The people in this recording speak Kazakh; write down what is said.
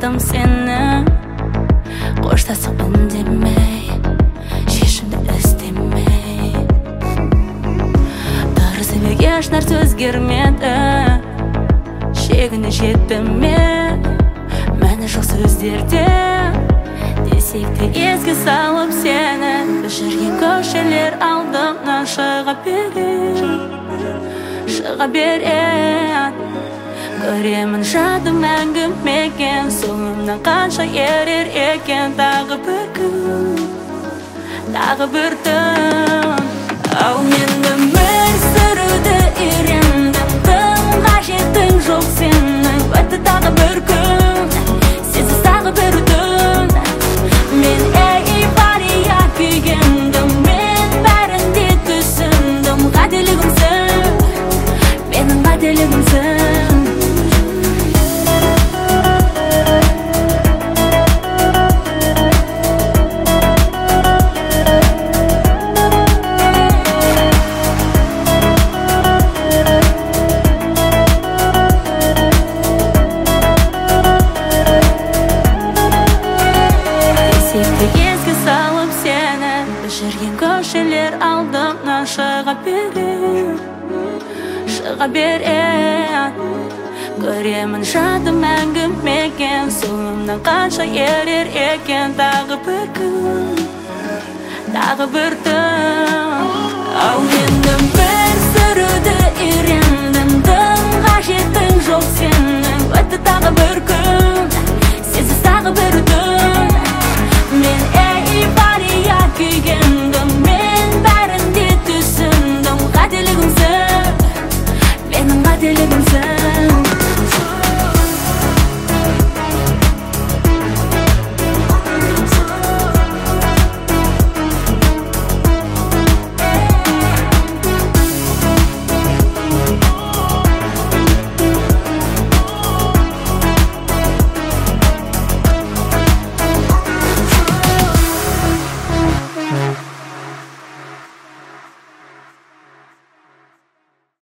Aldым seni Қоштасып үндемей Шешімді іздемей Дұрыс емес еш нәрсе өзгермеді Шегіне жеттім мен Мәні жоқ сөздерде Десек те еске салып сені Біз жүрген көшелер алдымнан шыға береді Көремін жадым мәңгі мекен Соңымнан қанша ерер екен Тағы бір күн, тағы бір түн Ау мен өмір сүруді үйрендім Тым қажетің жоқ сенің Өтті тағы бір күн, сенсіз тағы бір түн Мен эйфория күйгендім Мен бәрін де түсіндім Қателігімсің, менің қателігімсің Еске салып сені Біз жүрген көшелер алдымнан шыға береді Көремін жадым мәңгі мекен Соңымнан қанша ерер екен Тағы бір күн, тағы бір түн Ау мен өмір сүруді үйрендім Тым қажетің жоқ сенің Өтті тағы бір күн, сенсіз тағы бір түн Мен эйфория күйгендім Мен бәрін де түсіндім Қателігімсің, менің қателігім